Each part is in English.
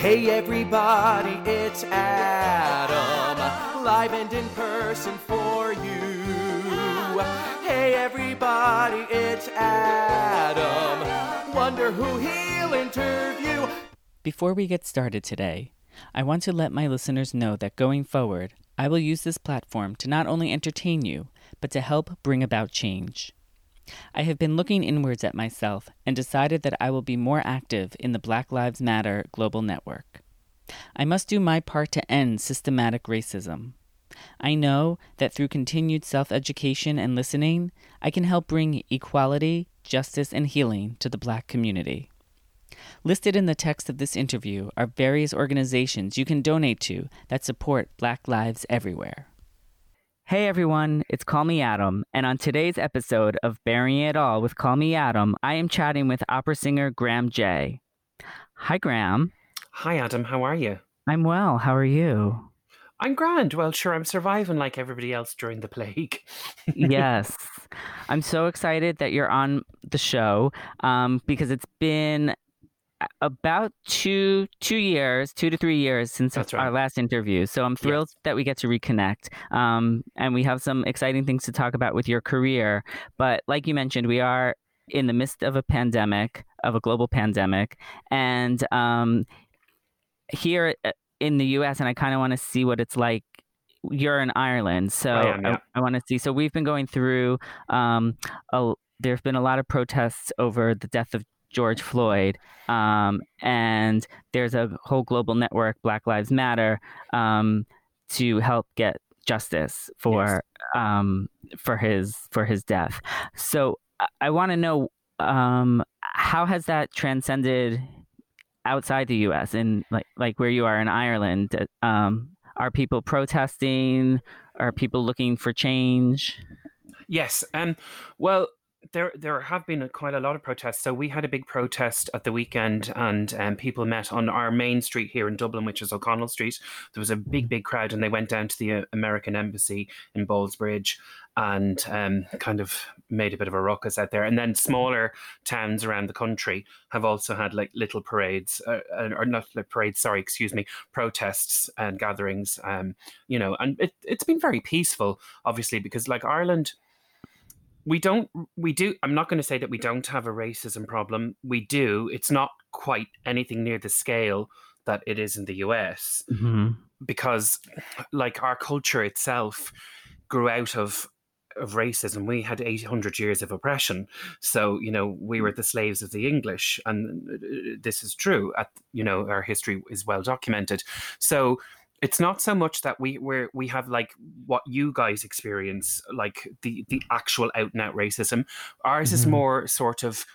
Hey everybody, it's Adam, live and in person for you. Hey everybody, it's Adam, wonder who he'll interview. Before we get started today, I want to let my listeners know that going forward, I will use this platform to not only entertain you, but to help bring about change. I have been looking inwards at myself and decided that I will be more active in the Black Lives Matter global network. I must do my part to end systematic racism. I know that through continued self-education and listening, I can help bring equality, justice, and healing to the Black community. Listed in the text of this interview are various organizations you can donate to that support Black lives everywhere. Hey everyone, it's Call Me Adam, and on today's episode of Burying It All with Call Me Adam, I am chatting with opera singer Graham J. Hi Graham. Hi Adam, how are you? I'm well, how are you? I'm grand. Well, sure, I'm surviving like everybody else during the plague. Yes, I'm so excited that you're on the show because it's been about 2 to 3 years since That's right. our last interview. So I'm thrilled that we get to reconnect. And we have some exciting things to talk about with your career. But like you mentioned, we are in the midst of a pandemic, of a global pandemic. And here in the US, and I kind of want to see what it's like. You're in Ireland, so I want to see. So we've been going through, there's been a lot of protests over the death of George Floyd, and there's a whole global network, Black Lives Matter, to help get justice for his death. So I want to know how has that transcended outside the U.S. and like where you are in Ireland? Are people protesting? Are people looking for change? Yes. Well, there have been quite a lot of protests. So we had a big protest at the weekend, and people met on our main street here in Dublin, which is O'Connell Street. There was a big crowd, and they went down to the American Embassy in Ballsbridge and kind of made a bit of a ruckus out there. And then smaller towns around the country have also had like little parades, or not parades, sorry, excuse me, protests and gatherings, and it's been very peaceful, obviously, because like Ireland, we do. I'm not going to say that we don't have a racism problem. We do. It's not quite anything near the scale that it is in the US, because like our culture itself grew out of racism. We had 800 years of oppression. So, we were the slaves of the English. And this is true. Our history is well documented. So it's not so much that we have like what you guys experience, like the actual out and out racism. Ours is more sort of,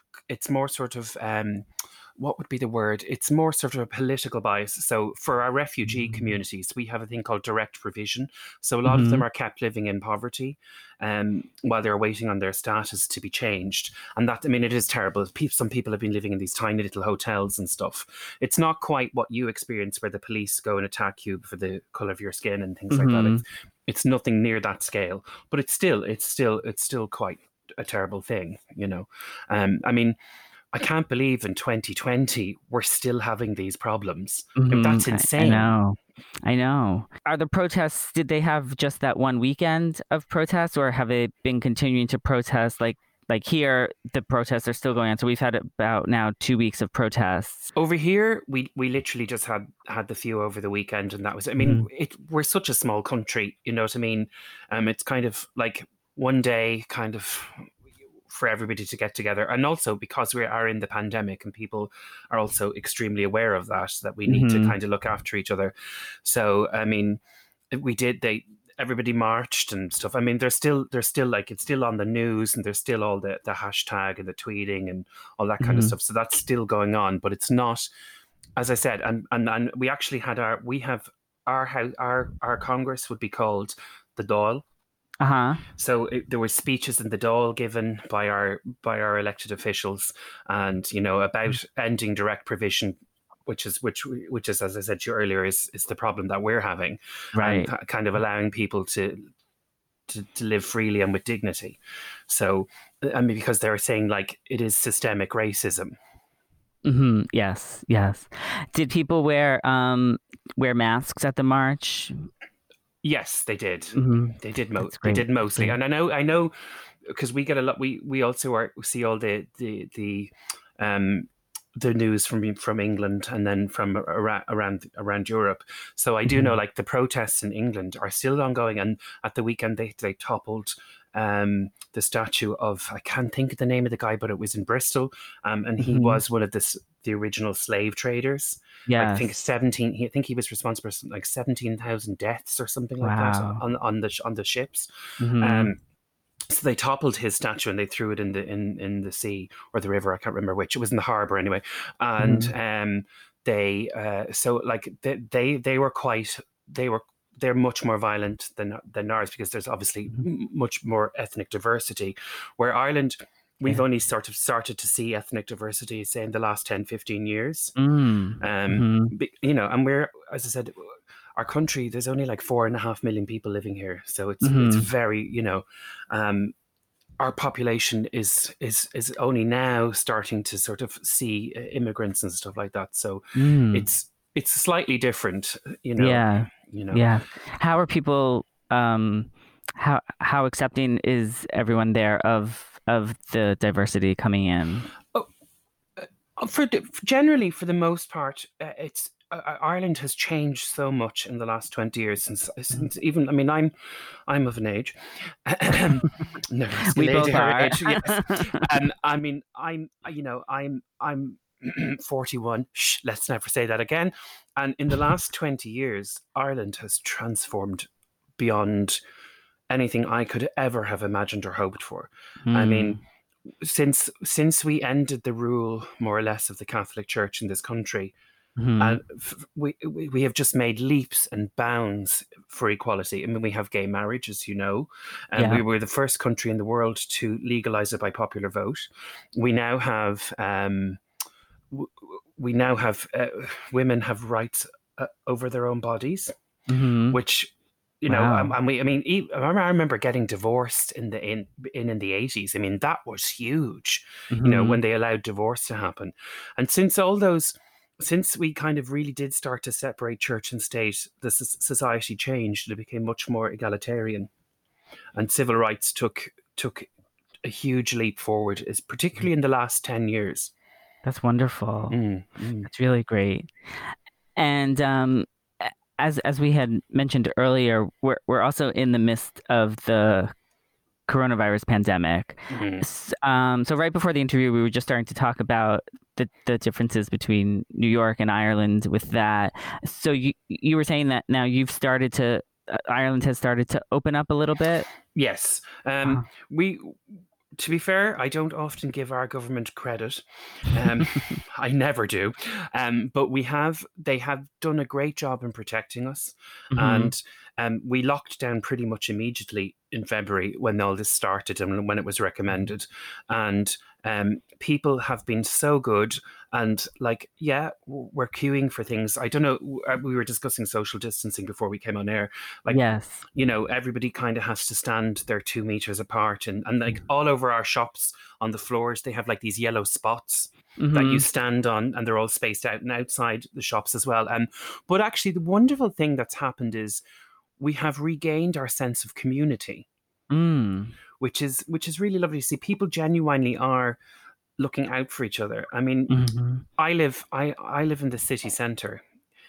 what would be the word? It's more sort of a political bias. So for our refugee communities, we have a thing called direct provision. So a lot of them are kept living in poverty while they're waiting on their status to be changed. And that, it is terrible. Some people have been living in these tiny little hotels and stuff. It's not quite what you experience where the police go and attack you for the color of your skin and things like that. It's nothing near that scale, but it's still quite a terrible thing, I can't believe in 2020 we're still having these problems. That's insane. I know. Are the protests, did they have just that one weekend of protests, or have they been continuing to protest? Like here, the protests are still going on. So we've had about now 2 weeks of protests. Over here, we literally just had the few over the weekend, and that was, we're such a small country, you know what I mean? It's kind of like one day kind of for everybody to get together, and also because we are in the pandemic and people are also extremely aware of that we need to kind of look after each other. So everybody marched and stuff. There's still like, it's still on the news, and there's still all the hashtag and the tweeting and all that kind of stuff. So that's still going on, but it's not, as I said, and we actually had our Congress would be called the Dáil. So there were speeches in the Dáil given by our elected officials, and about ending direct provision, which is as I said to you earlier, is the problem that we're having, right? And kind of allowing people to live freely and with dignity. So because they're saying like it is systemic racism. Yes, yes. Did people wear masks at the march? Yes, they did. They did. That's They great. did That's mostly, great. and I know, because we get a lot. We also see all um the news from England and then from around Europe. So I do know, Mhm. like, the protests in England are still ongoing, and at the weekend they toppled the statue of, I can't think of the name of the guy, but it was in Bristol, and he Mhm. was one of the original slave traders. Like, I think Yes. 17. I think he was responsible for like 17,000 deaths or something like that Wow. on the ships. Mhm. Um, so they toppled his statue and they threw it in the sea or the river. I can't remember which. It was in the harbor anyway. And Mhm. they so like they were quite they're much more violent than ours, because there's obviously Mhm. much more ethnic diversity. Where Ireland, we've Yeah. only sort of started to see ethnic diversity, say, in the last 10, 15 years. Mhm. And we're, as I said, our country, there's only like 4.5 million people living here, so it's Mhm. very, um, our population is only now starting to sort of see immigrants and stuff like that. So Mm. it's slightly different, you know. Yeah. You know. Yeah. How are people how accepting is everyone there of the diversity coming in? Oh, generally, for the most part, it's Ireland has changed so much in the last 20 years, since even, I mean, I'm of an age. Never ask a We lady both her are. age. Yes, I mean, I'm 41. Shh, let's never say that again. And in the last 20 years, Ireland has transformed beyond anything I could ever have imagined or hoped for. I mean, Mm. since we ended the rule, more or less, of the Catholic Church in this country, and Mhm. we have just made leaps and bounds for equality. I mean, we have gay marriage, as you know, and Yeah. we were the first country in the world to legalize it by popular vote. We now have we now have women have rights over their own bodies, Mhm. which, Wow. and we, I mean, I remember getting divorced in the 80s. I mean, that was huge, when Mhm. they allowed divorce to happen. And since we kind of really did start to separate church and state, the society changed. It became much more egalitarian, and civil rights took a huge leap forward, is particularly in the last 10 years. That's wonderful. Mm, mm. That's really great. And as we had mentioned earlier, we're also in the midst of the coronavirus pandemic. Mm. So right before the interview, we were just starting to talk about the differences between New York and Ireland with that. So you were saying that now you've started to Ireland has started to open up a little bit. Yes. Uh, We To be fair, I don't often give our government credit. Um, I never do. But they have done a great job in protecting us. hmm And we locked down pretty much immediately in February when all this started and when it was recommended. And people have been so good. And, like, yeah, we're queuing for things. I don't know. We were discussing social distancing before we came on air. Like, Yes. everybody kind of has to stand their 2 meters apart, and like all over our shops on the floors, they have like these yellow spots that you hmm stand on, and they're all spaced out, and outside the shops as well. But actually, the wonderful thing that's happened is we have regained our sense of community, Mm. which is really lovely to see. People genuinely are looking out for each other. I mean, hmm I live in the city centre,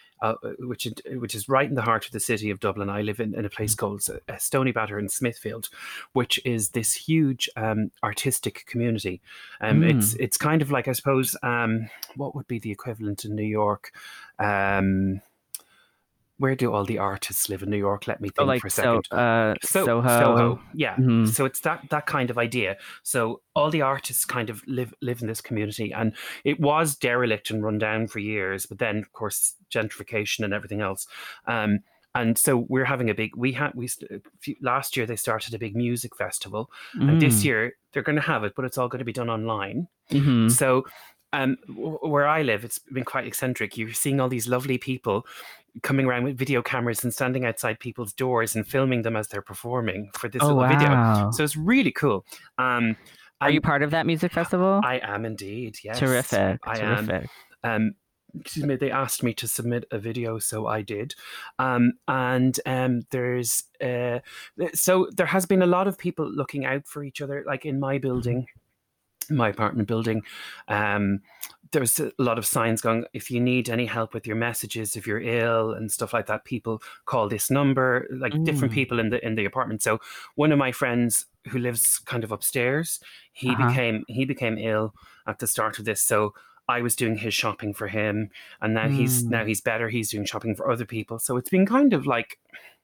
which is right in the heart of the city of Dublin. I live in a place called Stoneybatter in Smithfield, which is this huge artistic community. Mm. It's kind of like, I suppose, what would be the equivalent in New York? Um, where do all the artists live in New York? Let me So think like for a second. Soho. Soho, yeah. hmm So it's that kind of idea. So all the artists kind of live in this community, and it was derelict and run down for years. But then, of course, gentrification and everything else. Um, and so we're having a big. Last year they started a big music festival, and this Mm. year they're going to have it, but it's all going to be done online. hmm So where I live, it's been quite eccentric. You're seeing all these lovely people coming around with video cameras and standing outside people's doors and filming them as they're performing for this Oh little video. wow. So it's really cool. Um, Are you part of that music festival? I am indeed, yes. Terrific. I Terrific. am. Excuse me, they asked me to submit a video, so I did. There's so there has been a lot of people looking out for each other, like in my building, my apartment building. There's a lot of signs going, if you need any help with your messages, if you're ill and stuff like that, people call this number, like different people in the apartment. So one of my friends who lives kind of upstairs, he became ill at the start of this. So I was doing his shopping for him, and now he's better. He's doing shopping for other people. So it's been kind of like,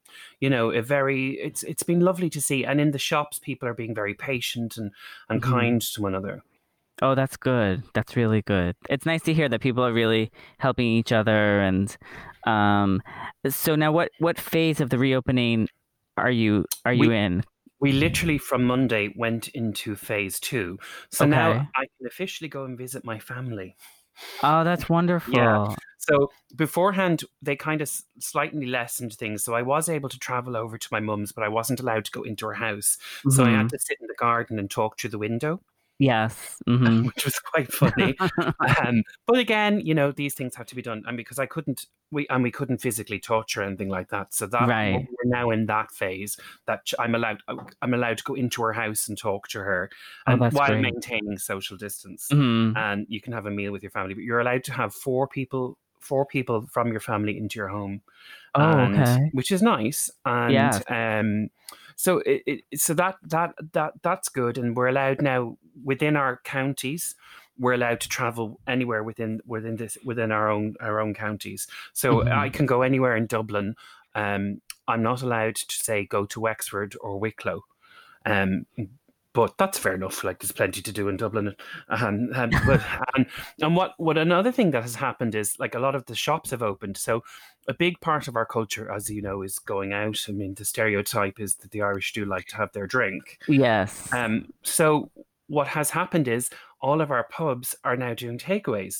it's been lovely to see. And in the shops, people are being very patient and kind to one another. Oh, that's good. That's really good. It's nice to hear that people are really helping each other. And so now what phase of the reopening are you in? We literally from Monday went into phase 2. So now I can officially go and visit my family. Oh, that's wonderful. Yeah. So beforehand, they kind of slightly lessened things. So I was able to travel over to my mum's, but I wasn't allowed to go into her house. So I had to sit in the garden and talk through the window. Yes. Which was quite funny. But again, these things have to be done. And because we couldn't physically touch her or anything like that. So that we're now in that phase that I'm allowed to go into her house and talk to her while great. maintaining social distance. And you can have a meal with your family, but you're allowed to have four people from your family into your home. Which is nice. And so that's good, and we're allowed now within our counties. We're allowed to travel anywhere within our own counties. So I can go anywhere in Dublin. I'm not allowed to say go to Wexford or Wicklow. But that's fair enough. Like, there's plenty to do in Dublin. What another thing that has happened is, like, a lot of the shops have opened. So a big part of our culture, as you know, is going out. I mean, the stereotype is that the Irish do like to have their drink. Yes. So what has happened is all of our pubs are now doing takeaways.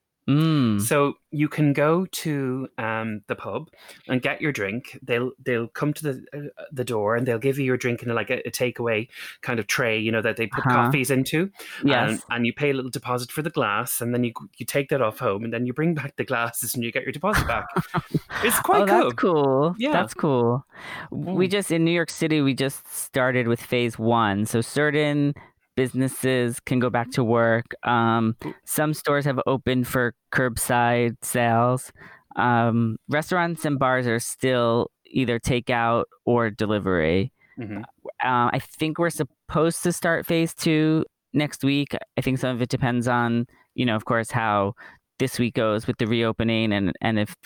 So you can go to the pub and get your drink. They'll come to the door and they'll give you your drink in like a takeaway kind of tray, that they put coffees into. Yes. And you pay a little deposit for the glass, and then you take that off home, and then you bring back the glasses and you get your deposit back. It's quite cool. That's cool. Yeah. That's cool. We just, in New York City, we just started with phase 1. So certain businesses can go back to work. Some stores have opened for curbside sales. Restaurants and bars are still either takeout or delivery. I think we're supposed to start phase 2 next week. I think some of it depends on, of course, how this week goes with the reopening, and if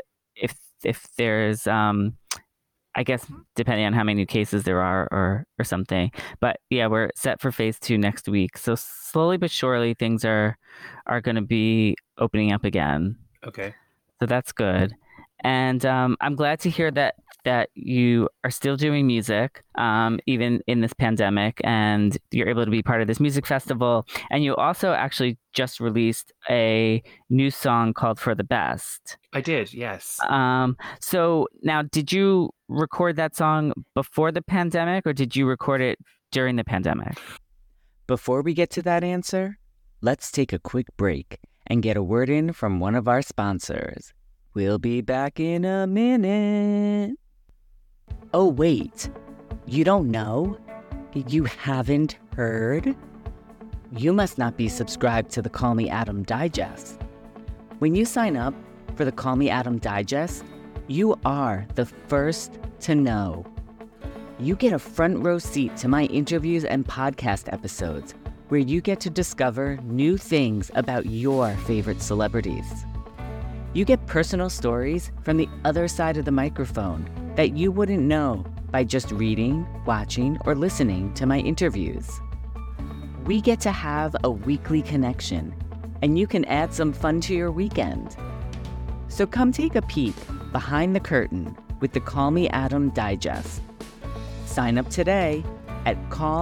there's I guess depending on how many new cases there are or something. But yeah, we're set for phase 2 next week. So slowly but surely things are going to be opening up again. Okay. So that's good. And I'm glad to hear that you are still doing music, even in this pandemic, and you're able to be part of this music festival. And you also actually just released a new song called For the Best. I did, yes. So now, did you record that song before the pandemic, or did you record it during the pandemic? Before we get to that answer, let's take a quick break and get a word in from one of our sponsors. We'll be back in a minute. Oh, wait. You don't know? You haven't heard? You must not be subscribed to the Call Me Adam Digest. When you sign up for the Call Me Adam Digest, you are the first to know. You get a front row seat to my interviews and podcast episodes, where you get to discover new things about your favorite celebrities. You get personal stories from the other side of the microphone that you wouldn't know by just reading, watching, or listening to my interviews. We get to have a weekly connection, and you can add some fun to your weekend. So come take a peek behind the curtain with the Call Me Adam Digest. Sign up today at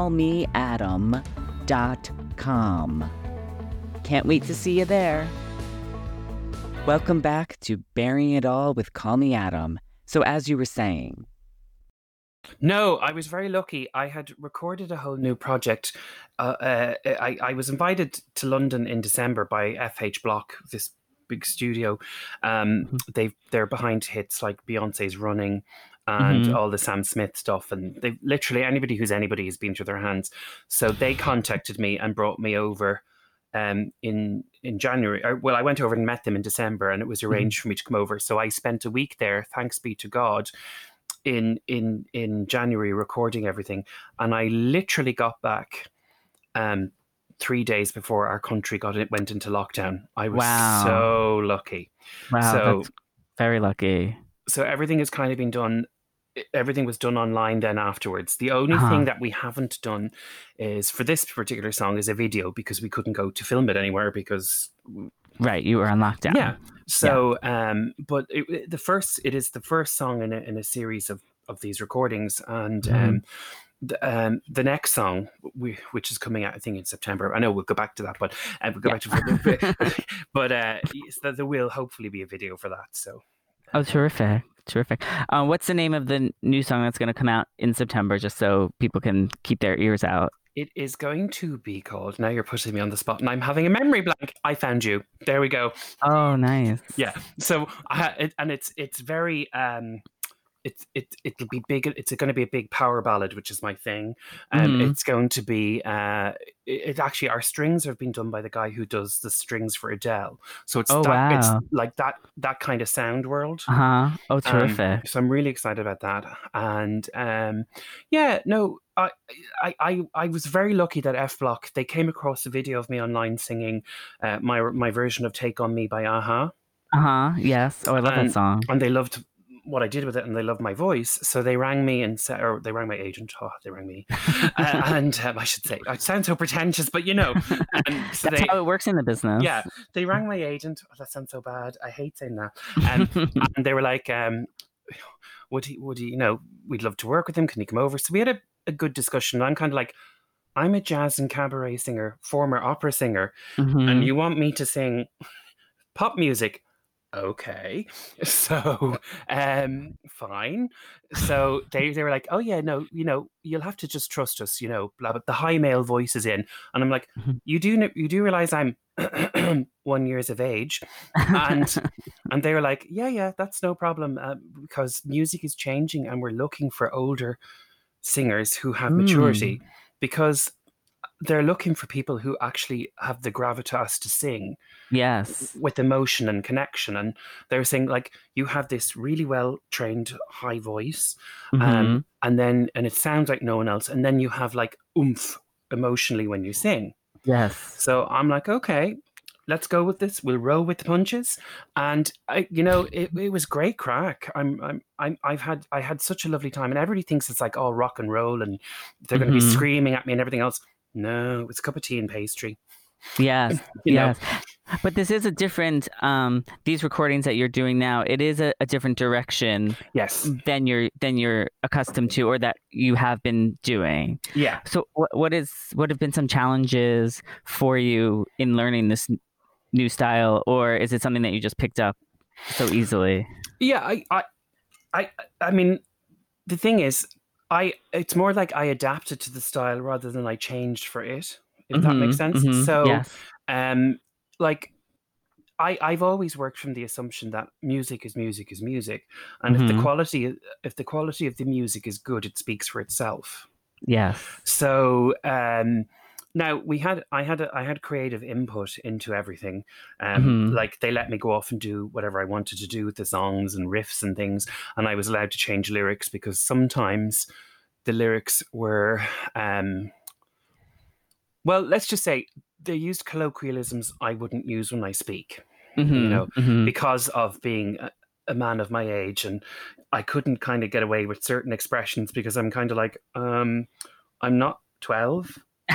callmeadam.com. Can't wait to see you there. Welcome back to Bearing It All with Call Me Adam. So as you were saying, No, I was very lucky. I had recorded a whole new project. I was invited to London in December by FH Block, this big studio. Mhm. They're behind hits like Beyonce's Running and Mhm. all the Sam Smith stuff, and they literally anybody who's anybody has been through their hands. So they contacted me and brought me over. In January, well, I went over and met them in December, and it was Mhm. arranged for me to come over. So I spent a week there, thanks be to God, in January recording everything, and I literally got back 3 days before our country went into lockdown. I was Wow. so lucky. Wow, So that's very lucky. so everything has kind of been done. Everything was done online then afterwards. The only Uh-huh. thing that we haven't done is for this particular song is a video because we couldn't go to film it anywhere because Right, you were on lockdown. yeah. Yeah. So, but it is the first song in a series of these recordings, and Mhm. the next song, which is coming out, I think, in September. I know we'll go back to that, but we'll go Yeah. back to but there will hopefully be a video for that. So, Oh, terrific. Terrific. What's the name of the new song that's going to come out in September, just so people can keep their ears out? it is going to be called. Now you're putting me on the spot, and I'm having a memory blank. I Found You. There we go. Oh, nice. Yeah. So, it's very it'll be big. It's going to be a big power ballad, which is my thing. Mhm. It's going to be. It actually, our strings have been done by the guy who does the strings for Adele. So Oh, it's wow. like that kind of sound world. Uh-huh. Oh, terrific. So I'm really excited about that. And yeah, no, I was very lucky that F Block, they came across a video of me online singing my version of Take On Me by Aha. Uh-huh. Yes. Oh, I love that And song. they loved what I did with it, and they loved my voice. So they rang me and said, or they rang my agent. Oh, they rang me, and I should say, I sound so pretentious, but so That's how it works in the business. yeah, they rang my agent. Oh, that sounds so bad. I hate saying that. And they were like, would he, we'd love to work with him. Can he come over? So we had a good discussion. I'm kind of like, I'm a jazz and cabaret singer, former opera singer, and Mhm. you want me to sing pop music? Okay. So, fine. So they were like, oh yeah, no, you'll have to just trust us, blah, blah. The high male voice is in, and I'm like, Mhm. you do realize I'm 1 year of age, and they were like, yeah, that's no problem, because music is changing, and we're looking for older singers who have Mm. maturity, because they're looking for people who actually have the gravitas to sing Yes. with emotion and connection. And they're saying, like, you have this really well trained high voice, Mhm. and it sounds like no one else, and then you have like oomph emotionally when you sing. Yes. So I'm like, okay, let's go with this. We'll roll with the punches. And it was great crack. I had such a lovely time, and everybody thinks it's like all rock and roll, and they're going to be Mhm. screaming at me and everything else. No, it's a cup of tea and pastry. Yes. you know, Yes. But this is a different these recordings that you're doing now, it is a different direction yes, than you're accustomed to or that you have been doing. yeah. So what have been some challenges for you in learning this new style, or is it something that you just picked up so easily? Yeah, I mean, the thing is, it's more like I adapted to the style rather than I changed for it, if that makes Mhm. sense. Mhm. So, Yes. like I've always worked from the assumption that music is music is music, and Mhm. if the quality of the music is good, it speaks for itself. Yes. So now I had creative input into everything. Mhm. Like they let me go off and do whatever I wanted to do with the songs and riffs and things, and I was allowed to change lyrics because sometimes the lyrics were, well, let's just say they used colloquialisms I wouldn't use when I speak. Mhm. Mhm. Because of being a man of my age, and I couldn't kind of get away with certain expressions because I'm kind of like, I'm not 12,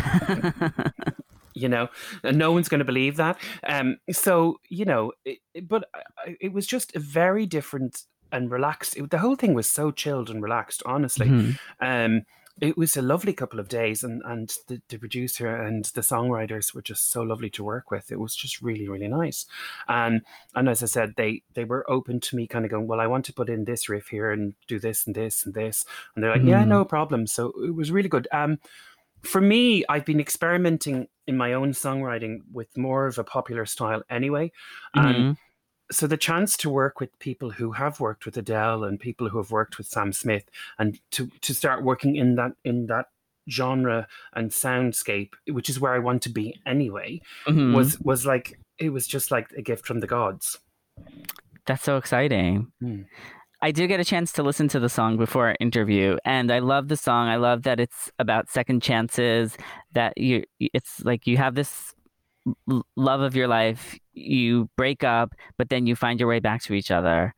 and no one's going to believe that. So, but it was just a very different and relaxed. The whole thing was so chilled and relaxed, honestly. Mhm. Um, It was a lovely couple of days, and the producer and the songwriters were just so lovely to work with. It was just really, really nice. And as I said, they were open to me kind of going, well, I want to put in this riff here and do this and this and this. And they're like, yeah, Mhm. no problem. So it was really good. For me, I've been experimenting in my own songwriting with more of a popular style anyway. And Mhm. so the chance to work with people who have worked with Adele and people who have worked with Sam Smith, and to start working in that genre and soundscape, which is where I want to be anyway, Mhm. was like, it was just like a gift from the gods. That's so exciting. I did get a chance to listen to the song before our interview, and I love the song. I love that it's about second chances, that it's like you have this love of your life, you break up, but then you find your way back to each other.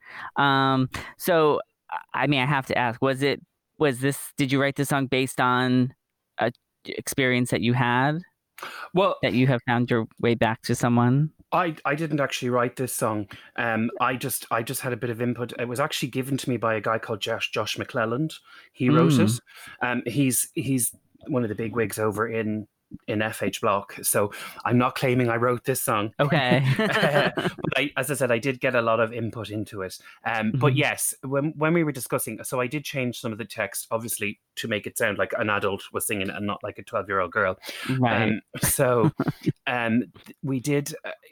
So, I mean, I have to ask, did you write this song based on a experience that you had, Well, that you have found your way back to someone? I didn't actually write this song. I just had a bit of input. It was actually given to me by a guy called Josh McClelland. He wrote it. He's one of the big wigs over in FH Block. So I'm not claiming I wrote this song. Okay. But as I said, I did get a lot of input into it. But yes, when we were discussing, so I did change some of the text, obviously, to make it sound like an adult was singing it and not like a 12-year-old girl. Right. So we did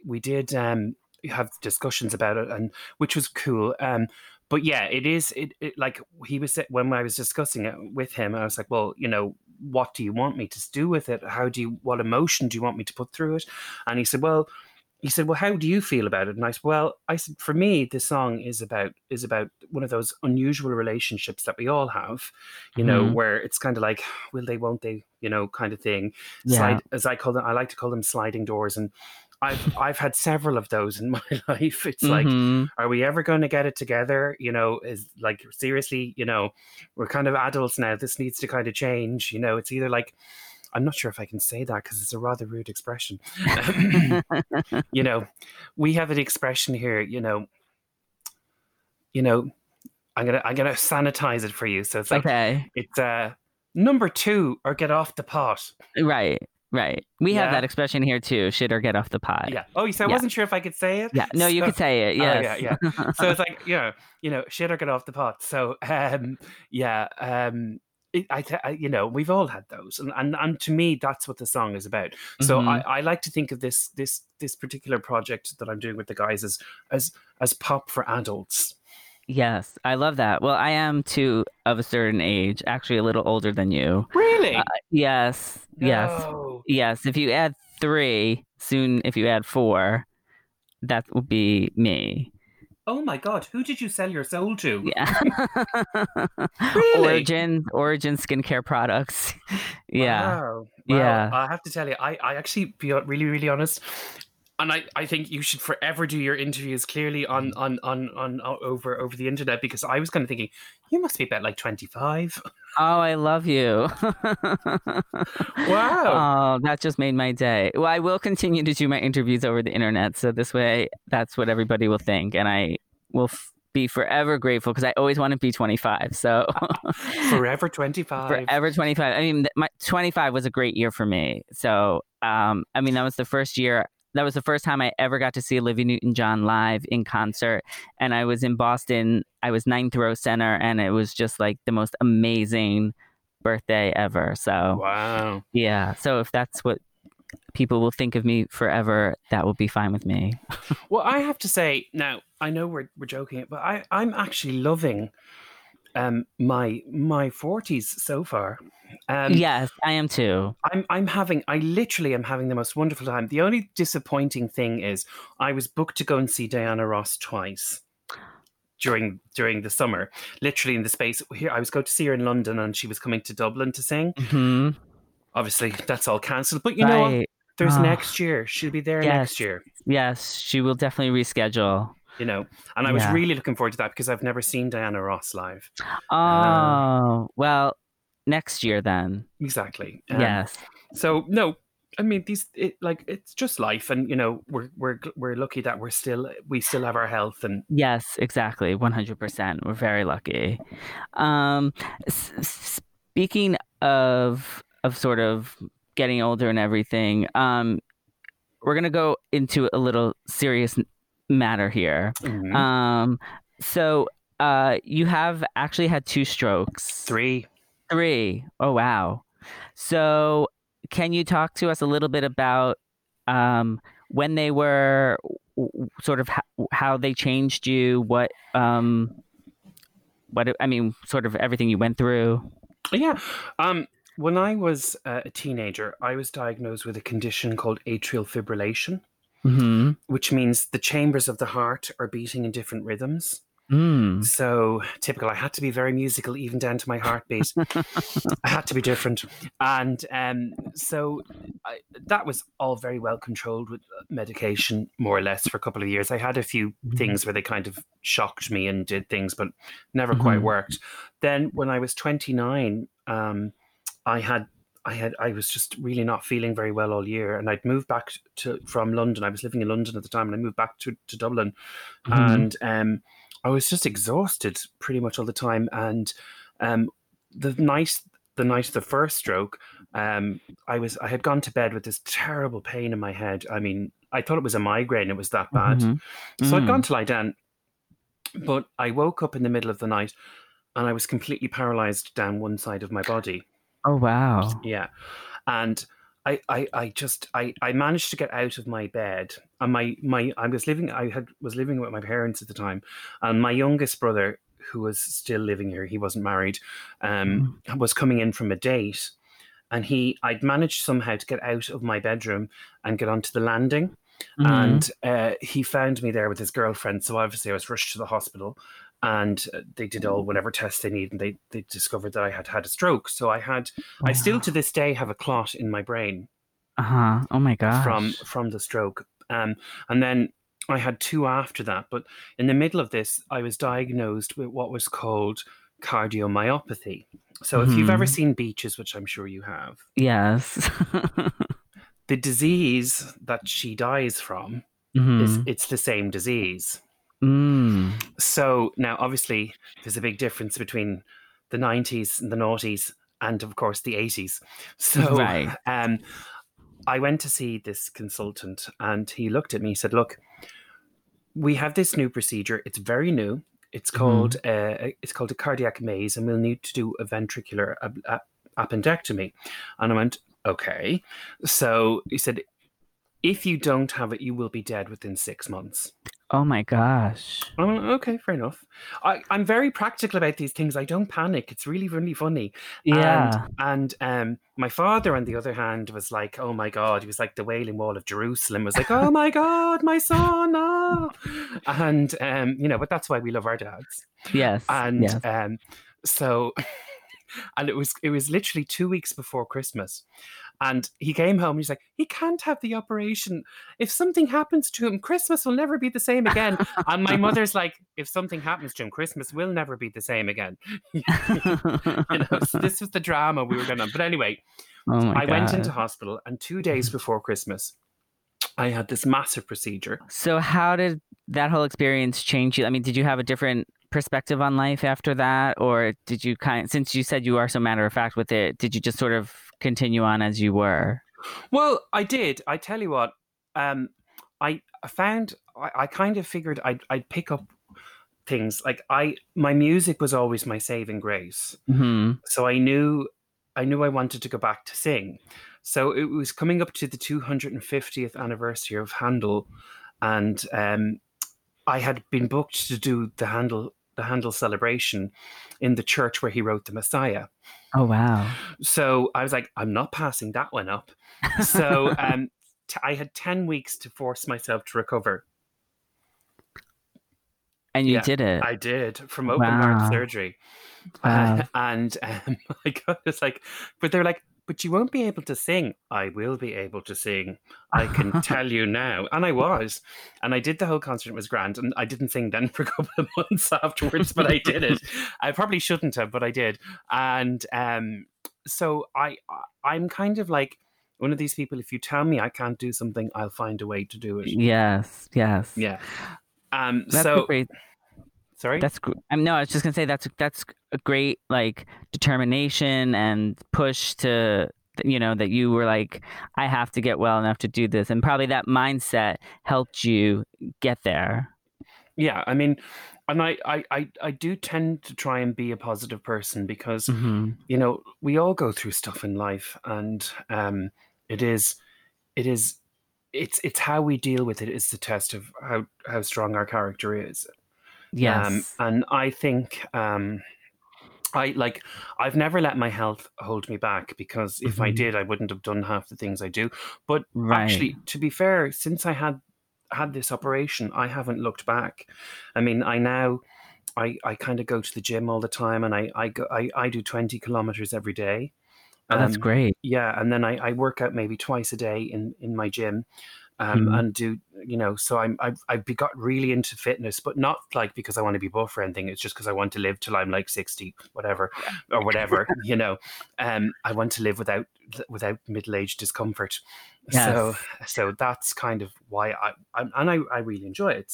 have discussions about it, and which was cool. But yeah, it like he was, when I was discussing it with him, I was like, well, what do you want me to do with it? What emotion do you want me to put through it? And he said, well, how do you feel about it? And I said, for me, this song is about one of those unusual relationships that we all have, where it's kind of like, will they, won't they, kind of thing. Yeah. As I call them, I like to call them sliding doors. And I've had several of those in my life. It's like, are we ever going to get it together? Is like, seriously, we're kind of adults now. This needs to kind of change. It's either like, I'm not sure if I can say that because it's a rather rude expression. We have an expression here, I'm gonna sanitize it for you. So it's like, Okay. It's number 2 or get off the pot. Right. We have Yeah. that expression here too. Shit or get off the pot. Yeah. Oh, so I wasn't sure if I could say it. Yeah. No, you could say it. Yes. Oh, yeah. So it's like, shit or get off the pot. So, we've all had those, and to me, that's what the song is about. So I like to think of this particular project that I'm doing with the guys as pop for adults. Yes, I love that. Well, I am too, of a certain age, actually a little older than you. Really? Yes. No. Yes. If you add 3, soon if you add 4, that will be me. Oh my God, who did you sell your soul to? Yeah. Really? Origin skincare products. Yeah. Wow. Yeah. I have to tell you, I actually, be really, really honest, and I think you should forever do your interviews clearly on over the internet, because I was kind of thinking, you must be about like 25. Oh, I love you. Wow. Oh, that just made my day. Well, I will continue to do my interviews over the internet, so this way that's what everybody will think, and I will be forever grateful, because I always want to be 25. So Forever 25. Forever 25. I mean, my 25 was a great year for me. So, I mean, that was the first year. That was the first time I ever got to see Olivia Newton-John live in concert. And I was in Boston. I was 9th row center, and it was just like the most amazing birthday ever. So, wow. Yeah. So if that's what people will think of me forever, that will be fine with me. Well, I have to say, now, I know we're joking, but I'm actually loving my 40s so far. Yes, I am too. I literally am having the most wonderful time. The only disappointing thing is I was booked to go and see Diana Ross twice during the summer, literally in the space here. I was going to see her in London, and she was coming to Dublin to sing. Mm-hmm. Obviously, that's all cancelled. But you know what? There's next year. She'll be there next year. Yes, she will definitely reschedule. And I was really looking forward to that, because I've never seen Diana Ross live. Oh, well, next year then. Exactly. Yes. So no, I mean, it's just life, and we're lucky that we still have our health, and yes, exactly, 100%. We're very lucky. Speaking of sort of getting older and everything, we're gonna go into a little serious matter here. Mhm. So you have actually had 2 strokes. 3. 3. Oh wow. So can you talk to us a little bit about when they were, sort of how they changed you, sort of everything you went through? Yeah. When I was a teenager, I was diagnosed with a condition called atrial fibrillation, Mm-hmm. which means the chambers of the heart are beating in different rhythms. Mm. So typical. I had to be very musical, even down to my heartbeat. I had to be different, and so that was all very well controlled with medication, more or less, for a couple of years. I had a few things where they kind of shocked me and did things, but never quite worked. Then, when I was 29, I was just really not feeling very well all year, and I'd moved back from London. I was living in London at the time, and I moved back to Dublin, and I was just exhausted pretty much all the time. And the night of the first stroke, I had gone to bed with this terrible pain in my head. I mean, I thought it was a migraine. It was that bad. So I'd gone to lie down, but I woke up in the middle of the night, and I was completely paralyzed down one side of my body. Oh wow. Yeah, and I managed to get out of my bed, and I was living with my parents at the time, and my youngest brother, who was still living here, he wasn't married, was coming in from a date, and I'd managed somehow to get out of my bedroom and get onto the landing, and he found me there with his girlfriend. So obviously I was rushed to the hospital, and they did all whatever tests they needed, and they discovered that I had a stroke. So I still to this day have a clot in my brain. Oh my gosh. From the stroke. And then I had 2 after that. But in the middle of this, I was diagnosed with what was called cardiomyopathy. So if you've ever seen Beaches, which I'm sure you have, Yes. the disease that she dies from it's the same disease. So now, obviously, there's a big difference between the 90s and the noughties, and of course the 80s. So Right. I went to see this consultant, and he looked at me and said, "Look, we have this new procedure. It's very new. It's called a cardiac maze, and we'll need to do a ventricular appendectomy." And I went, "Okay." So he said, "If you don't have it, you will be dead within 6 months." Oh my gosh. I went, "Okay, fair enough." I'm very practical about these things. I don't panic. It's really, really funny. Yeah. And my father, on the other hand, was like, "Oh my God." He was like the Wailing Wall of Jerusalem. Was like, "Oh my God, my son." Oh. And, but that's why we love our dads. Yes. And yes. so, and it was literally 2 weeks before Christmas. And he came home and he's like, "He can't have the operation. If something happens to him, Christmas will never be the same again." And my mother's like, "If something happens to him, Christmas will never be the same again." So this was the drama we were going on. But anyway, I went into hospital, and 2 days before Christmas, I had this massive procedure. So how did that whole experience change you? I mean, did you have a different perspective on life after that? Or did you since you said you are so matter of fact with it, did you just sort of continue on as you were? Well, I did. I tell you what, I found, I kind of figured I'd pick up things. Like my music was always my saving grace. So I knew I wanted to go back to sing. So it was coming up to the 250th anniversary of Handel, and I had been booked to do the Handel celebration in the church where he wrote the Messiah. Oh wow. So I was like, I'm not passing that one up. So I had 10 weeks to force myself to recover. And you did it. I did, from open heart surgery. Wow. And I got this, like, but they're like, "But you won't be able to sing." I will be able to sing. I can tell you now. And I was. And I did the whole concert. It was grand. And I didn't sing then for a couple of months afterwards, but I did it. I probably shouldn't have, but I did. And so I'm kind of like one of these people, if you tell me I can't do something, I'll find a way to do it. Yes. Yeah. That's great. Sorry. No, I was just gonna say that's a great like determination and push to, you know, that you were like, I have to get well enough to do this, and probably that mindset helped you get there. Yeah, I mean, and I do tend to try and be a positive person because, Mm-hmm. you know, we all go through stuff in life, and it is it's how we deal with it is the test of how strong our character is. Yes. And I think I've never let my health hold me back, because if I Mhm. did, I wouldn't have done half the things I do. But Right. actually, to be fair, since I had this operation, I haven't looked back. I mean, I kind of go to the gym all the time, and I do 20 kilometers every day. Oh, that's great. Yeah, and then I work out maybe twice a day in my gym, Mhm. and do, you know, so I've got really into fitness, but not like because I want to be buff or anything. It's just because I want to live till I'm like 60, whatever, or whatever, you know. I want to live without middle age discomfort. Yes. So that's kind of why I really enjoy it.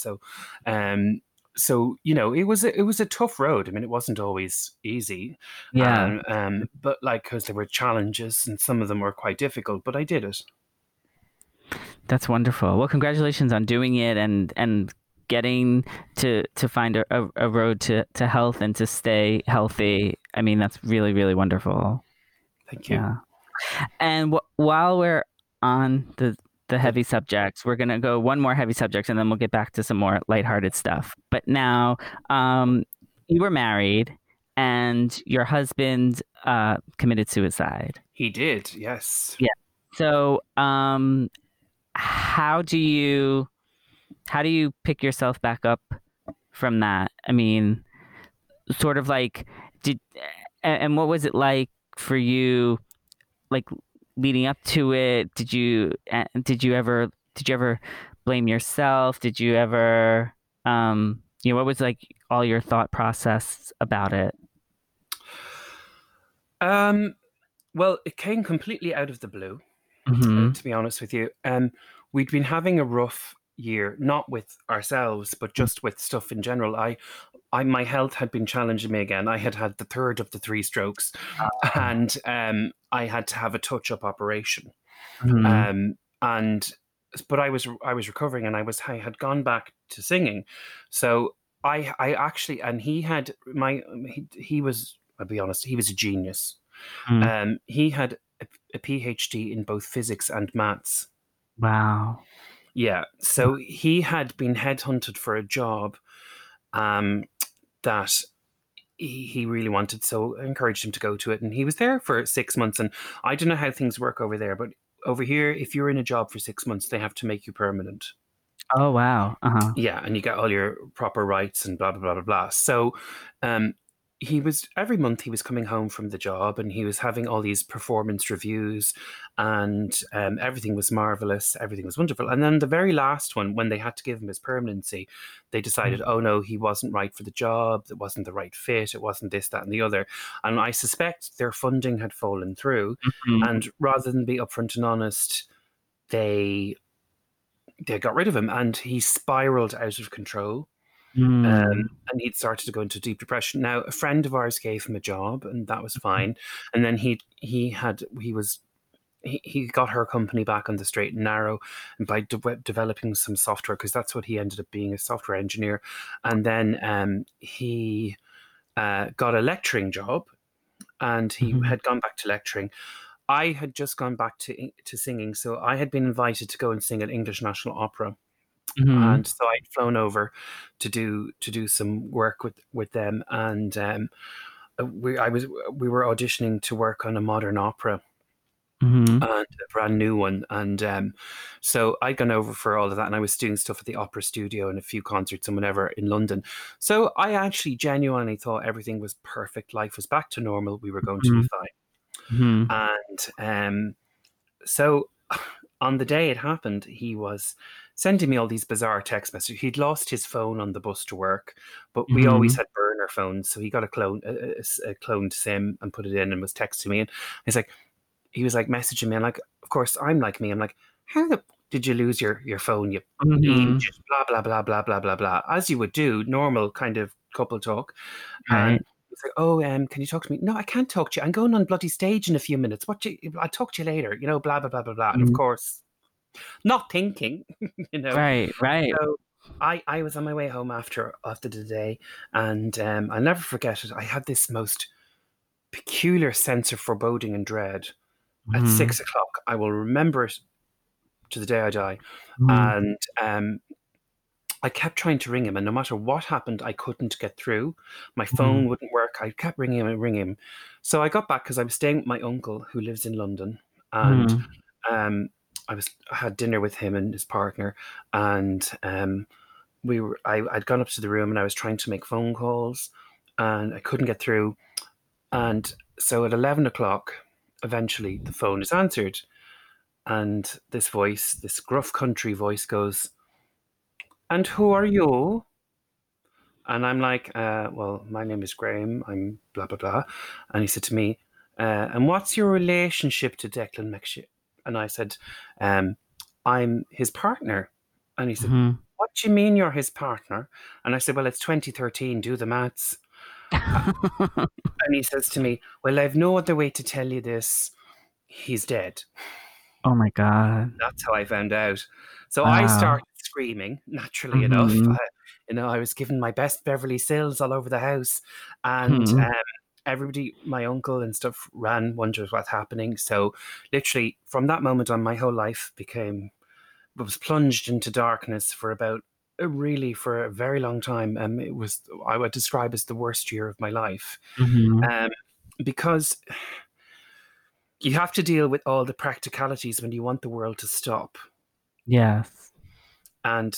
So you know, it was a tough road. I mean, it wasn't always easy. Yeah. But like, because there were challenges and some of them were quite difficult, but I did it. That's wonderful. Well, congratulations on doing it and getting to find a road to health and to stay healthy. I mean, that's really, really wonderful. Thank you. Yeah. And while we're on the heavy subjects, we're going to go one more heavy subject, and then we'll get back to some more lighthearted stuff. But now, you were married, and your husband committed suicide. He did, yes. Yeah. So, how do you pick yourself back up from that? I mean, sort of like, and what was it like for you, like leading up to it? Did you ever blame yourself? Did you ever, you know, what was like all your thought process about it? Well, it came completely out of the blue. Mm-hmm. To be honest with you. We'd been having a rough year, not with ourselves, but just with stuff in general. My health had been challenging me again. I had the third of the 3 strokes, and I had to have a touch-up operation. Mm-hmm. But I was recovering, and I had gone back to singing. So I actually, and he was, I'll be honest, he was a genius. Mm-hmm. He had a PhD in both physics and maths. Wow. Yeah, so he had been headhunted for a job that he really wanted, so I encouraged him to go to it, and he was there for 6 months. And I don't know how things work over there, but over here, if you're in a job for 6 months, they have to make you permanent. Oh, wow. Uh-huh. Yeah, and you get all your proper rights and blah, blah, blah, blah, blah. So every month he was coming home from the job, and he was having all these performance reviews, and everything was marvelous, everything was wonderful. And then the very last one, when they had to give him his permanency, they decided, oh no, he wasn't right for the job, it wasn't the right fit, it wasn't this, that, and the other. And I suspect their funding had fallen through, Mm-hmm. and rather than be upfront and honest, they got rid of him, and he spiraled out of control. And he'd started to go into deep depression. Now, a friend of ours gave him a job, and that was fine. And then he got her company back on the straight and narrow, and by developing some software, because that's what he ended up being, a software engineer. And then he got a lecturing job, and he had gone back to lecturing. I had just gone back to singing, so I had been invited to go and sing at English National Opera. Mm-hmm. And so I'd flown over to do some work with them, and we were auditioning to work on a modern opera, Mm-hmm. and a brand new one. And so I'd gone over for all of that, and I was doing stuff at the Opera Studio and a few concerts and whatever in London. So I actually genuinely thought everything was perfect. Life was back to normal. We were going to be fine. Mm-hmm. And so on the day it happened, he was sending me all these bizarre text messages. He'd lost his phone on the bus to work, but we always had burner phones. So he got a cloned SIM and put it in and was texting me. And he was like messaging me. And like, of course, I'm like me. I'm like, how did you lose your phone? You just blah, blah, blah, blah, blah, blah, blah. As you would do, normal kind of couple talk. Right. And he's like, "Oh, can you talk to me?" "No, I can't talk to you. I'm going on bloody stage in a few minutes. I'll talk to you later. You know, blah blah blah blah blah." And of course, not thinking, you know. Right. So I was on my way home after the day, and I'll never forget it. I had this most peculiar sense of foreboding and dread at 6 o'clock. I will remember it to the day I die. And I kept trying to ring him, and no matter what happened, I couldn't get through. My phone wouldn't work. I kept ringing him and ringing him. So I got back because I was staying with my uncle who lives in London, and I had dinner with him and his partner, and I'd gone up to the room and I was trying to make phone calls, and I couldn't get through. And so at 11 o'clock, eventually the phone is answered, and this voice, this gruff country voice, goes, "And who are you?" And I'm like, "Well, my name is Graham. I'm blah, blah, blah." And he said to me, "And what's your relationship to Declan McShane?" And I said, "I'm his partner." And he said, "What do you mean you're his partner?" And I said, "Well, it's 2013. Do the maths." And he says to me, "Well, I've no other way to tell you this. He's dead." Oh my God. That's how I found out. So I started screaming, naturally enough. I was given my best Beverly Sills all over the house, and everybody, my uncle and stuff, wondered what's happening. So literally from that moment on, my whole life was plunged into darkness for a very long time. It was, I would describe as the worst year of my life, because you have to deal with all the practicalities when you want the world to stop. Yes. And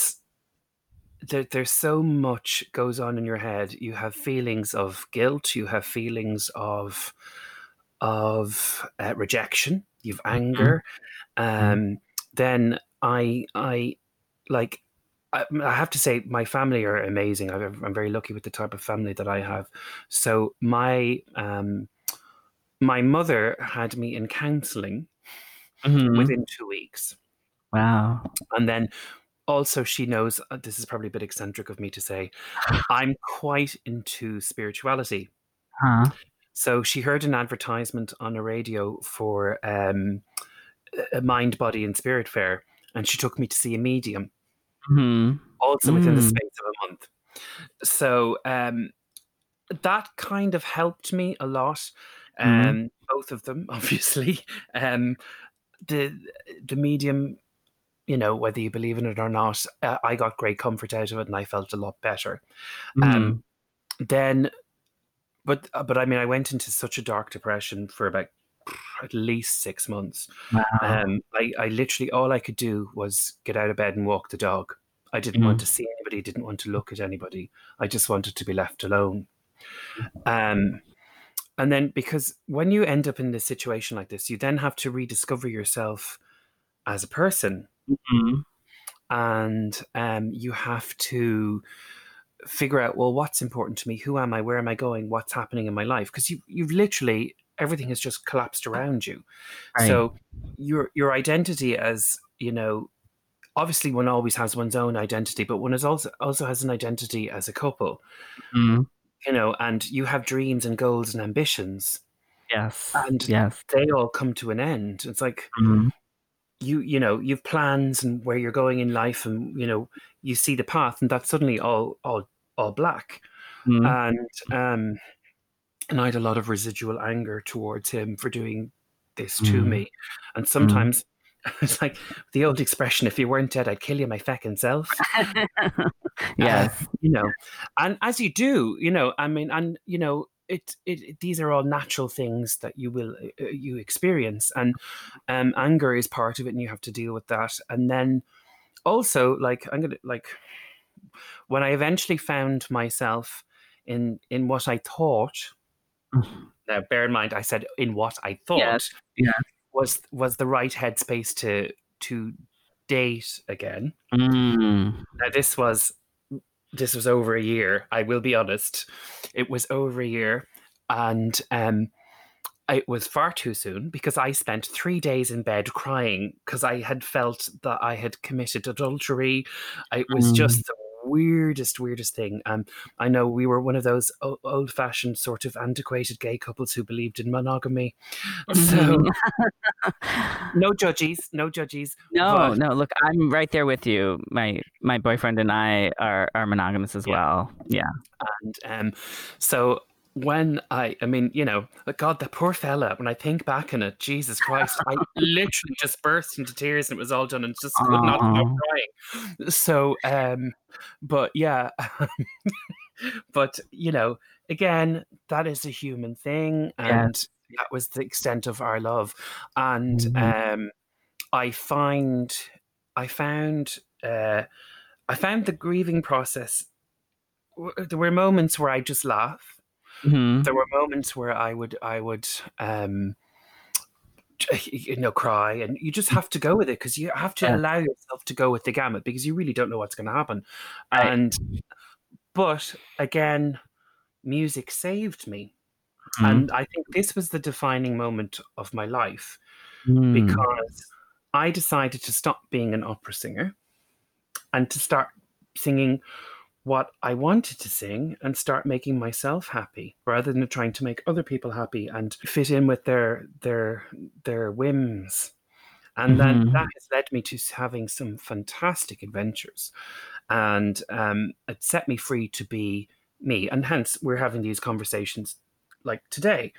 there's so much goes on in your head. You have feelings of guilt. You have feelings of rejection. You've anger. Then I have to say my family are amazing. I'm very lucky with the type of family that I have. So my mother had me in counselling within 2 weeks. Wow. And then also she knows, this is probably a bit eccentric of me to say, I'm quite into spirituality. So she heard an advertisement on a radio for a mind, body and spirit fair, and she took me to see a medium, also within the space of a month. So that kind of helped me a lot. Both of them, obviously. The medium, whether you believe in it or not, I got great comfort out of it, and I felt a lot better. Then, but I mean, I went into such a dark depression for about at least 6 months. Wow. I literally, all I could do was get out of bed and walk the dog. I didn't want to see anybody, didn't want to look at anybody. I just wanted to be left alone. And then, because when you end up in this situation like this, you then have to rediscover yourself as a person. And you have to figure out, well, what's important to me? Who am I? Where am I going? What's happening in my life? Because you've literally, everything has just collapsed around you. Right. So your identity as, obviously one always has one's own identity, but one also has an identity as a couple. And you have dreams and goals and ambitions. Yes. And they all come to an end. It's like, you've plans and where you're going in life, and, you see the path, and that's suddenly all black. And I had a lot of residual anger towards him for doing this to me. And sometimes it's like the old expression, if you weren't dead, I'd kill you my feckin' self. Yes. And as you do, I mean, and, these are all natural things that you experience, and anger is part of it, and you have to deal with that. And then also, when I eventually found myself in what I thought, now bear in mind I said in what I thought was the right headspace to date again. Now this was over a year. I will be honest, it was over a year, and it was far too soon, because I spent 3 days in bed crying because I had felt that I had committed adultery. It was just the weirdest thing. I know we were one of those old-fashioned sort of antiquated gay couples who believed in monogamy. So no judges. No, But no. Look, I'm right there with you. My boyfriend and I are monogamous as well. Yeah. and so when I mean, God, the poor fella. When I think back on it, Jesus Christ, I literally just burst into tears, and it was all done, and just could not stop crying. So, but yeah, but again, that is a human thing, and that was the extent of our love. And I found the grieving process. There were moments where I just laugh. There were moments where I would cry, and you just have to go with it, because you have to allow yourself to go with the gamut, because you really don't know what's going to happen. But again, music saved me. And I think this was the defining moment of my life, because I decided to stop being an opera singer and to start singing what I wanted to sing, and start making myself happy, rather than trying to make other people happy and fit in with their whims. And then that has led me to having some fantastic adventures, and it set me free to be me. And hence we're having these conversations like today.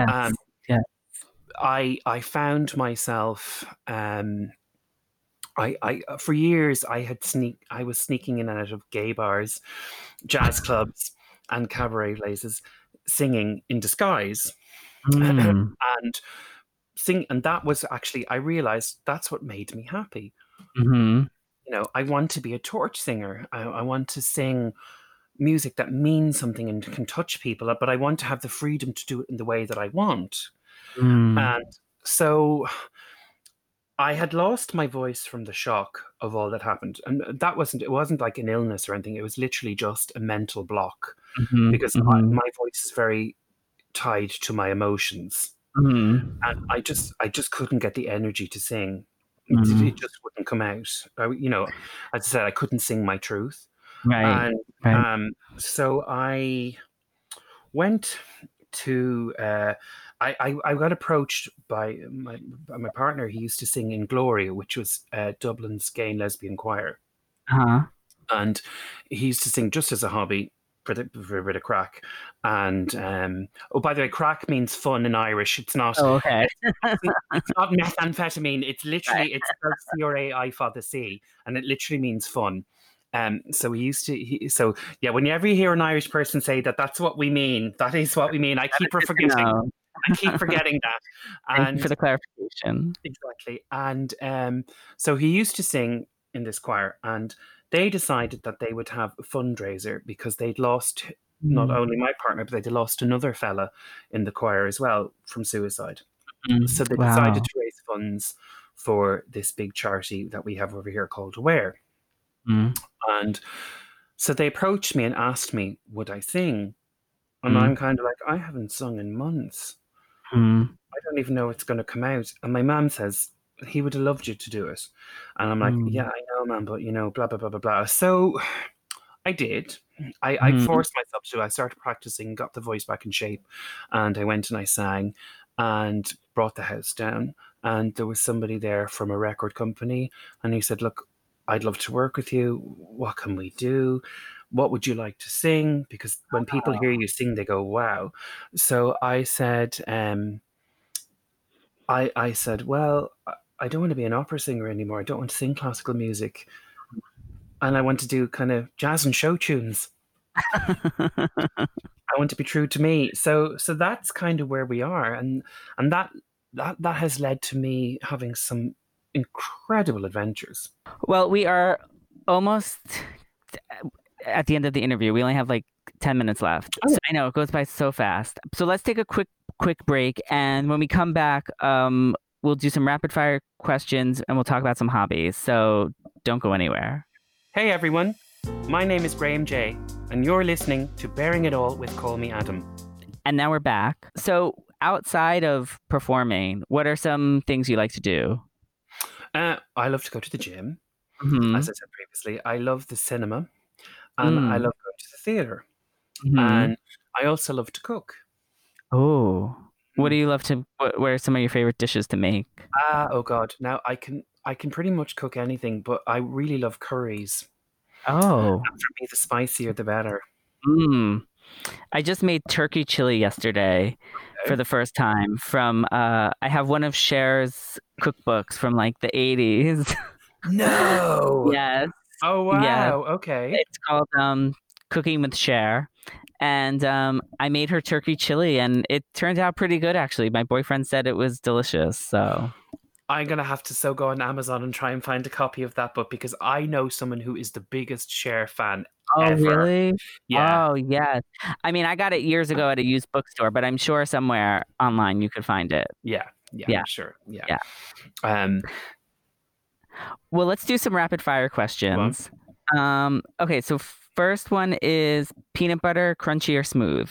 I found myself I for years I was sneaking in and out of gay bars, jazz clubs, and cabaret places, singing in disguise, and that was actually, I realized that's what made me happy. I want to be a torch singer. I want to sing music that means something and can touch people, but I want to have the freedom to do it in the way that I want. And so I had lost my voice from the shock of all that happened. And it wasn't like an illness or anything. It was literally just a mental block, because my voice is very tied to my emotions. And I just couldn't get the energy to sing. It just wouldn't come out. As I said, I couldn't sing my truth. So I went to I got approached by my partner. He used to sing in Gloria, which was Dublin's gay and lesbian choir, and he used to sing just as a hobby for a bit of crack. And by the way, crack means fun in Irish. It's not. Oh, okay. It's not methamphetamine. It's literally C-R-A-I-F-A-C, and it literally means fun. So we used to. So yeah, whenever you hear an Irish person say that, that's what we mean. That is what we mean. I keep forgetting. I keep forgetting that. Thank you for the clarification. Exactly. And so he used to sing in this choir, and they decided that they would have a fundraiser, because they'd lost not only my partner, but they'd lost another fella in the choir as well from suicide. So they decided to raise funds for this big charity that we have over here called Aware. And so they approached me and asked me, would I sing? And I'm kind of like, I haven't sung in months. I don't even know it's going to come out. And my mum says, he would have loved you to do it. And I'm like, yeah, I know, man, but blah, blah, blah, blah, blah. So I did. I forced myself to. I started practicing, got the voice back in shape, and I went and I sang and brought the house down. And there was somebody there from a record company, and he said, look, I'd love to work with you. What can we do? What would you like to sing? Because when people hear you sing, they go, wow. So I said, I said, well, I don't want to be an opera singer anymore. I don't want to sing classical music. And I want to do kind of jazz and show tunes. I want to be true to me. So that's kind of where we are. And that has led to me having some incredible adventures. Well, we are almost at the end of the interview. We only have like 10 minutes left. So I know it goes by so fast. So let's take a quick break. And when we come back, we'll do some rapid fire questions and we'll talk about some hobbies. So don't go anywhere. Hey, everyone. My name is Graham J. And you're listening to Bearing It All with Call Me Adam. And now we're back. So outside of performing, what are some things you like to do? I love to go to the gym, as I said previously. I love the cinema. and I love going to the theater. Mhm. And I also love to cook. Oh, what do you love to? What are some of your favorite dishes to make? Oh God! Now I can pretty much cook anything, but I really love curries. Oh, And for me, the spicier the better. I just made turkey chili yesterday for Okay. the first time from I have one of Cher's cookbooks from like the 80s. No. Yes. Oh Yes. wow. Okay. It's called Cooking with Cher. And I made her turkey chili and it turned out pretty good actually. My boyfriend said it was delicious. So I'm gonna have to go on Amazon and try and find a copy of that book because I know someone who is the biggest Cher fan Oh, ever. really? Yeah. Oh, yes. I mean, I got it years ago at a used bookstore, but I'm sure somewhere online you could find it. Yeah. Yeah. Yeah. I'm sure. Yeah. Yeah. Um. Well, let's do some rapid fire questions. Okay, so first one is peanut butter, crunchy or smooth?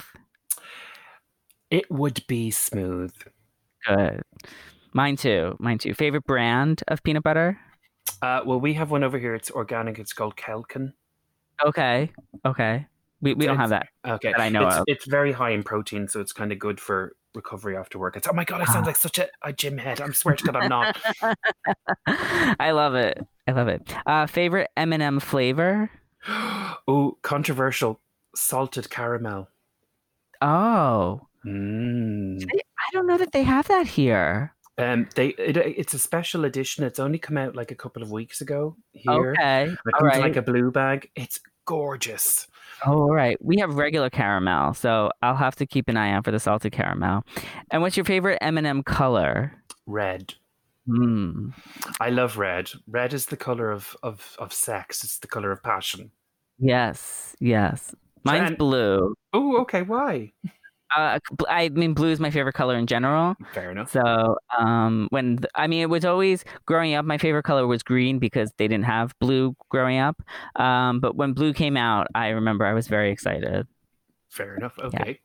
It would be smooth. Good. Mine too. Mine too. Favorite brand of peanut butter? Well, we have one over here. It's organic. It's called Kelkin. Okay. Okay. We don't have that Okay. that I know of. It's very high in protein, so it's kind of good for recovery after work. It's, oh my God, I sound like such a gym head. I swear to God, I'm not. I love it. I love it. Favorite M&M flavor? Oh, controversial. Salted caramel. Oh. Mm. I don't know that they have that here. It's a special edition. It's only come out like a couple of weeks ago here. Okay. It All comes in right. like a blue bag. It's gorgeous. Oh, all right. We have regular caramel, so I'll have to keep an eye out for the salted caramel. And what's your favorite M&M color? Red. I love red. Red is the color of sex. It's the color of passion. Yes, yes. Mine's And- blue. Oh, okay. Why? I mean, blue is my favorite color in general. Fair enough. So, it was always growing up. My favorite color was green because they didn't have blue growing up. But when blue came out, I remember I was very excited. Fair enough. Okay.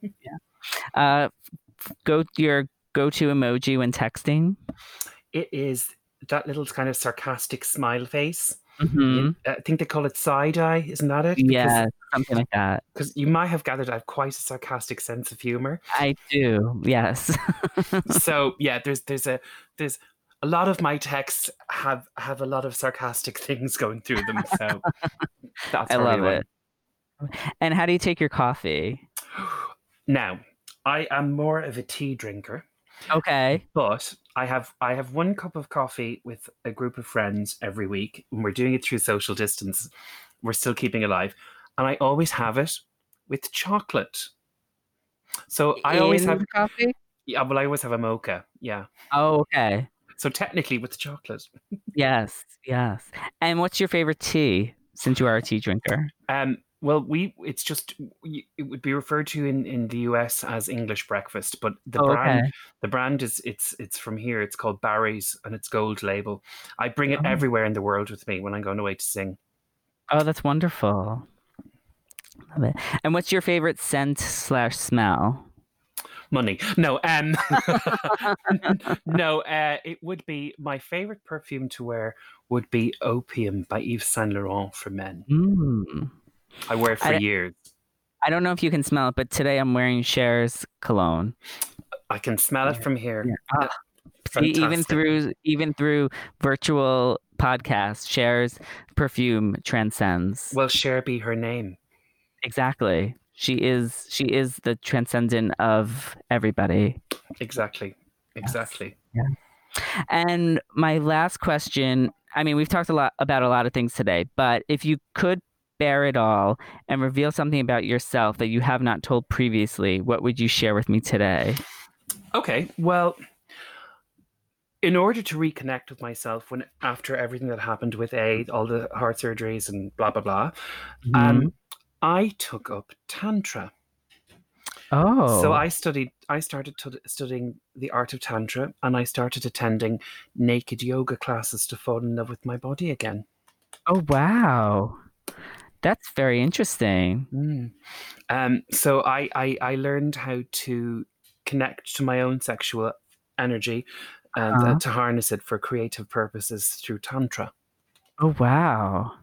Your go-to emoji when texting? It is that little kind of sarcastic smile face. Mm-hmm. I think they call it side eye. Isn't that it? Yeah, something like that. Because you might have gathered I have quite a sarcastic sense of humor. I do. Yes. So yeah, there's a lot of my texts have a lot of sarcastic things going through them. So that's I love probably it. And how do you take your coffee? Now, I am more of a tea drinker, Okay. but I have one cup of coffee with a group of friends every week, and we're doing it through social distance. We're still keeping alive, and I always have it with chocolate. So I always have coffee. Yeah, well, I always have a mocha. Yeah. Oh, okay. So technically with chocolate. Yes, yes. And what's your favorite tea? Since you are a tea drinker. Well, it would be referred to in the US as English breakfast, but the brand is it's from here. It's called Barry's and it's gold label. I bring it everywhere in the world with me when I'm going away to sing. Oh, that's wonderful. Love it. And what's your favorite scent/smell? Money. No, no, it would be my favorite perfume to wear would be Opium by Yves Saint Laurent for men. I wear it for years. I don't know if you can smell it, but today I'm wearing Cher's cologne. I can smell it from here. Yeah. Even through virtual podcasts, Cher's perfume transcends. Well, Cher be her name. Exactly. She is the transcendent of everybody. Exactly. Yes. Yeah. And my last question, I mean, we've talked about a lot of things today, but if you could bear it all and reveal something about yourself that you have not told previously, what would you share with me today? Okay. Well, in order to reconnect with myself after everything that happened with all the heart surgeries and blah blah blah, I took up Tantra. Oh. So I started studying the art of Tantra, and I started attending naked yoga classes to fall in love with my body again. Oh, wow. That's very interesting. So I learned how to connect to my own sexual energy and to harness it for creative purposes through Tantra. Oh, wow.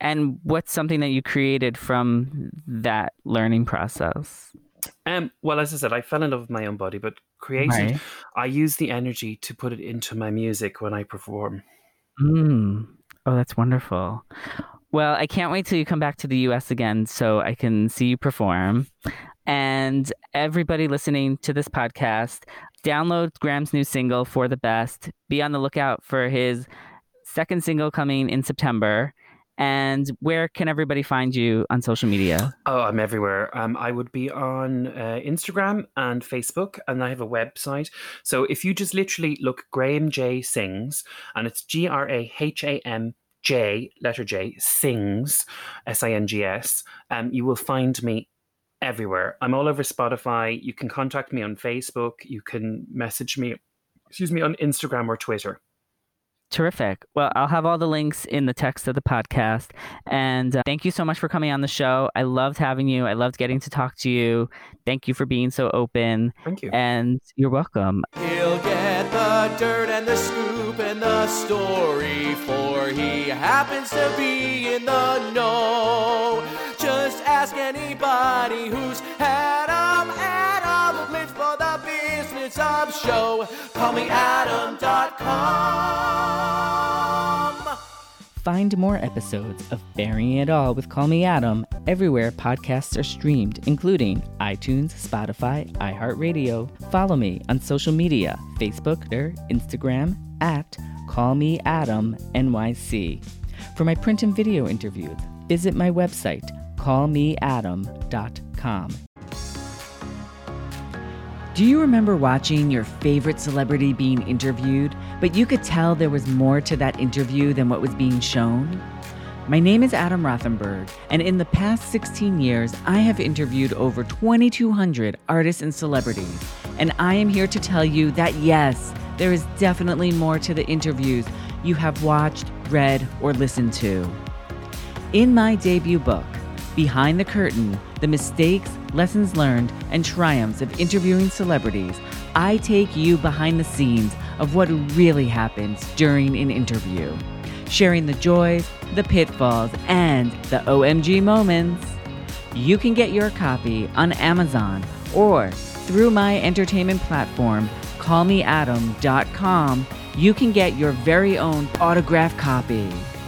And what's something that you created from that learning process? Well, as I said, I fell in love with my own body, but creating, Right. I use the energy to put it into my music when I perform. Oh, that's wonderful. Well, I can't wait till you come back to the US again so I can see you perform. And everybody listening to this podcast, download Graham's new single, For the Best. Be on the lookout for his second single coming in September. And where can everybody find you on social media? Oh, I'm everywhere. I would be on Instagram and Facebook, and I have a website. So if you just literally look Graham J Sings, and it's GRAHAM letter J, Sings, SINGS, you will find me everywhere. I'm all over Spotify. You can contact me on Facebook. You can message me, on Instagram or Twitter. Terrific. Well, I'll have all the links in the text of the podcast. And thank you so much for coming on the show. I loved having you. I loved getting to talk to you. Thank you for being so open. Thank you. And you're welcome. He'll get the dirt and the scoop and the story, for he happens to be in the know. Just ask anybody who's had 'em. Adam lives for the business of show. Call me Adam.com. Find more episodes of Burying It All with Call Me Adam everywhere podcasts are streamed, including iTunes, Spotify, iHeartRadio. Follow me on social media, Facebook or Instagram at Call Me Adam NYC. For my print and video interviews, visit my website, callmeadam.com. Do you remember watching your favorite celebrity being interviewed, but you could tell there was more to that interview than what was being shown? My name is Adam Rothenberg, and in the past 16 years, I have interviewed over 2,200 artists and celebrities. And I am here to tell you that yes, there is definitely more to the interviews you have watched, read, or listened to. In my debut book, Behind the Curtain, The Mistakes, Lessons Learned, and Triumphs of Interviewing Celebrities, I take you behind the scenes of what really happens during an interview, sharing the joys, the pitfalls, and the OMG moments. You can get your copy on Amazon or through my entertainment platform, callmeadam.com. You can get your very own autographed copy.